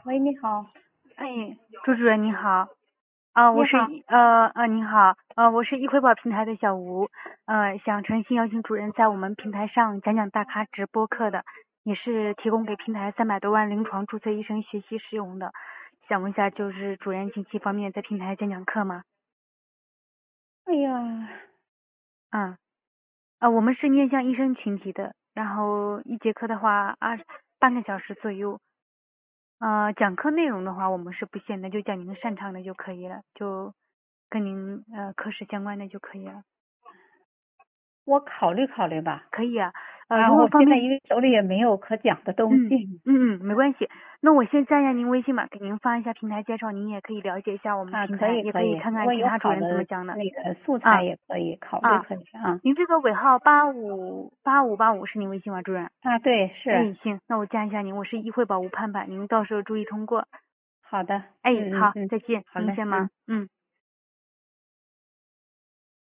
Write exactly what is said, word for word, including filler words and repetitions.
喂，你好。 哎，朱主任你好。啊，我是呃呃你好，呃我是易汇报平台的小吴，呃想诚心邀请主任在我们平台上讲讲大咖直播课的，也是提供给平台三百多万临床注册医生学习使用的。想问一下，就是主任近期方面在平台讲讲课吗？ 哎呀， 嗯，呃我们是面向医生群体的，然后一节课的话二半个小时左右。呃，讲课内容的话，我们是不限的，就讲您擅长的就可以了，就跟您呃科室相关的就可以了。 我考虑考虑吧。 可以啊，呃， 啊， 如果方便， 我现在因为手里也没有可讲的东嗯西。 嗯嗯，没关系。那我先加一下您微信吧，给您发一下平台介绍，您也可以了解一下我们啊，可平台，也可以以可以， 看看其他主如果有好的任怎么讲的。 那个素材啊也可以考虑， 啊， 可以啊。 您这个尾号八五八五八五是您微信吗，主任？ 啊，对，是。 哎，行，那我加一下您，我是易汇宝吴盼盼，您到时候注意通过。 好的。 哎，好， 嗯嗯嗯， 再见， 好嘞， 您先忙， 嗯。 嗯。